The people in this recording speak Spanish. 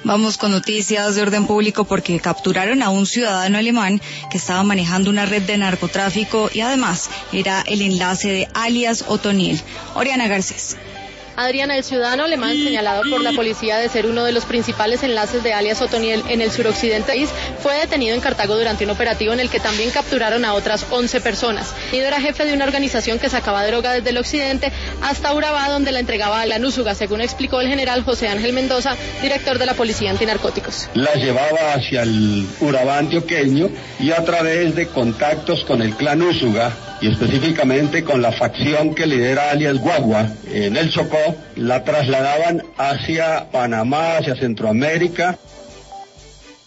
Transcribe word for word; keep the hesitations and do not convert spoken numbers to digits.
Vamos con noticias de orden público porque capturaron a un ciudadano alemán que estaba manejando una red de narcotráfico y además era el enlace de alias Otoniel. Oriana Garcés. Adriana, el ciudadano alemán señalado por la policía de ser uno de los principales enlaces de alias Otoniel en el suroccidente del país fue detenido en Cartago durante un operativo en el que también capturaron a otras once personas. Nido era jefe de una organización que sacaba droga desde el occidente hasta Urabá, donde la entregaba a la Núsuga, según explicó el general José Ángel Mendoza, director de la Policía Antinarcóticos. La llevaba hacia el Urabá antioqueño y a través de contactos con el clan Núsuga y específicamente con la facción que lidera alias Guagua en el Chocó, la trasladaban hacia Panamá, hacia Centroamérica,